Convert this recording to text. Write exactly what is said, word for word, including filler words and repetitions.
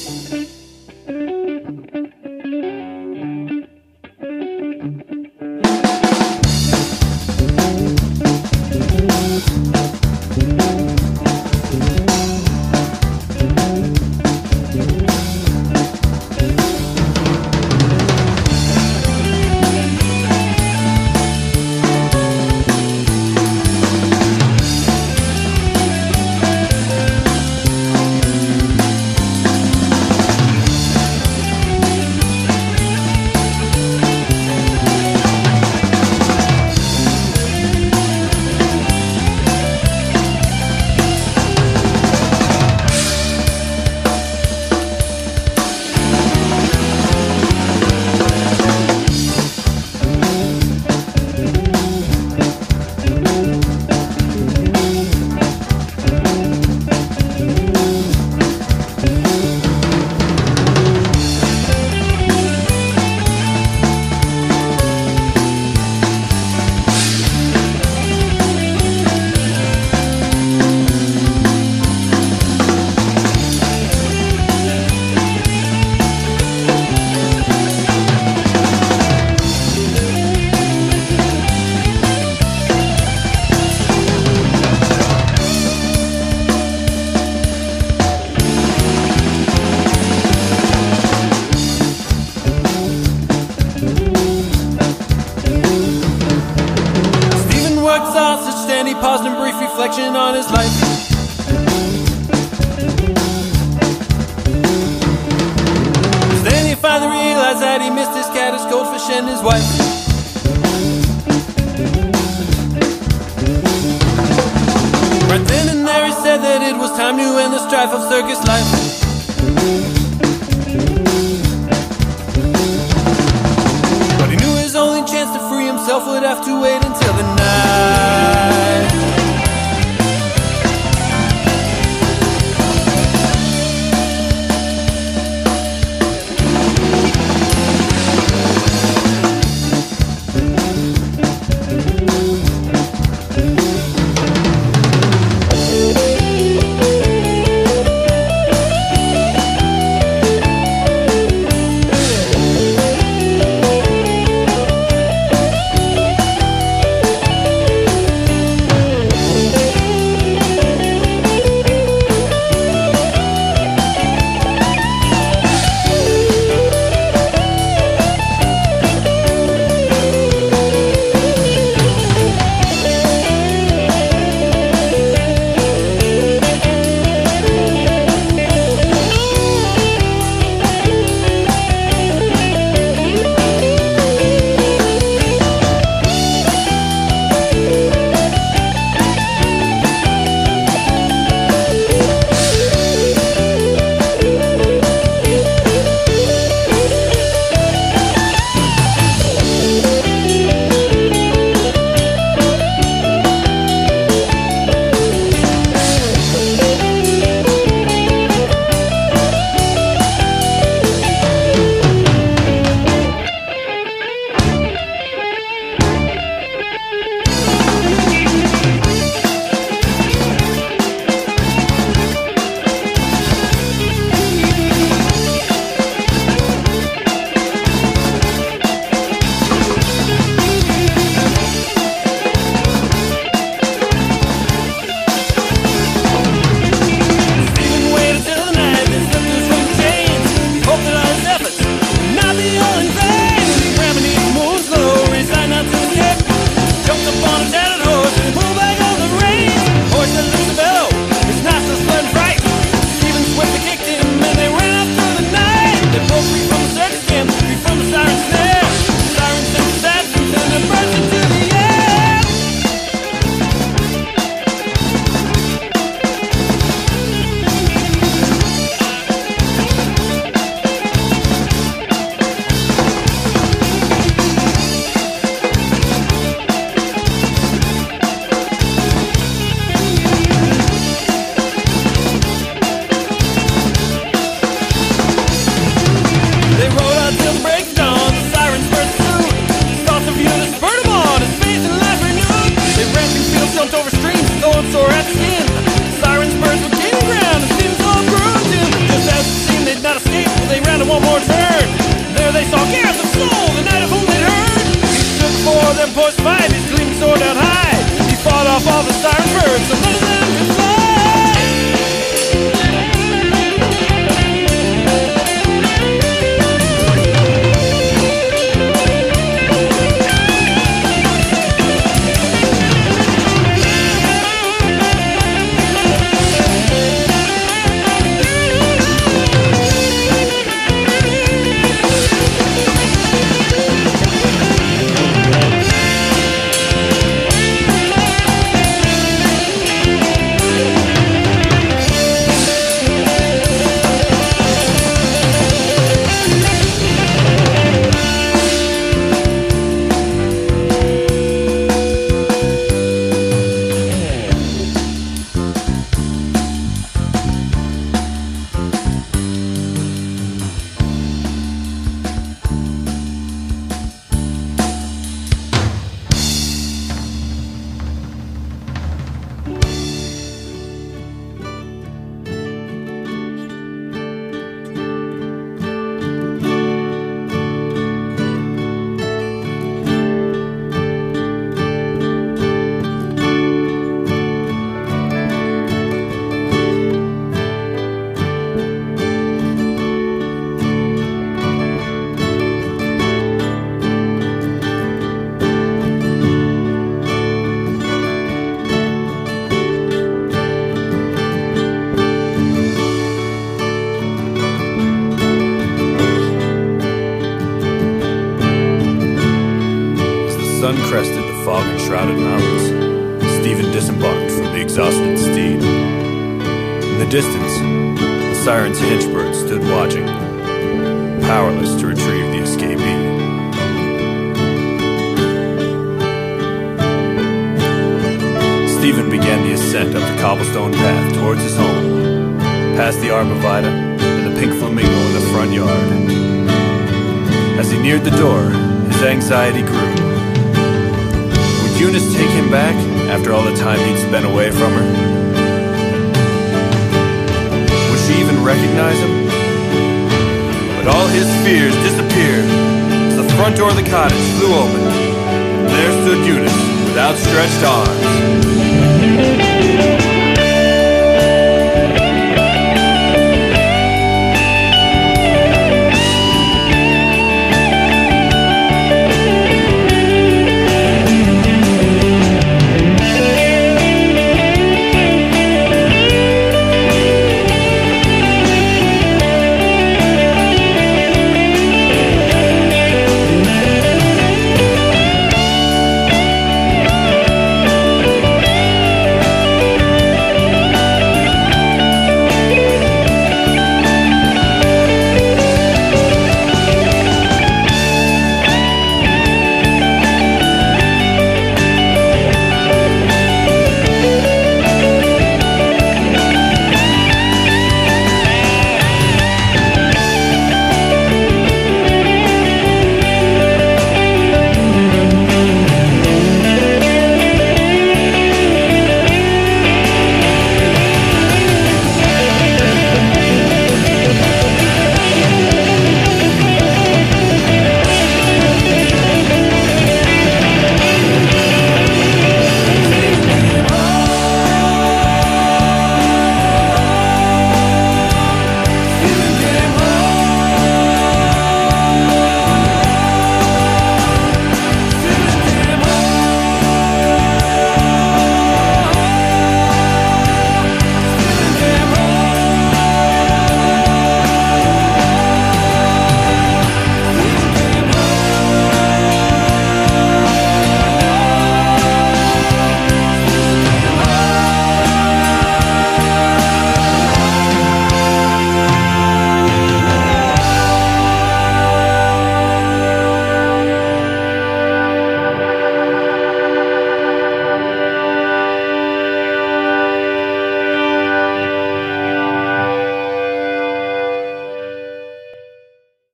paused in brief reflection on his life. Then he finally realized that he missed his cat, his goldfish, and his wife. Right then and there he said that it was time to end the strife of circus life. But he knew his only chance to free himself would have to wait until the night. not escape, but they ran to one more turn. There they saw Gareth of Soul, the knight of whom they'd heard. He stood before them poised fight, his gleaming sword out high. He fought off all the siren birds, so none of them could fly. sun crested the fog-enshrouded mountains, Stephen disembarked from the exhausted steed. In the distance, the siren's henchbird stood watching, powerless to retrieve the escapee. Stephen began the ascent up the cobblestone path towards his home, past the Arborvitae and the pink flamingo in the front yard. As he neared the door, his anxiety grew. Would Eunice take him back after all the time he'd spent away from her? Would she even recognize him? But all his fears disappeared as the front door of the cottage flew open, and there stood Eunice with outstretched arms.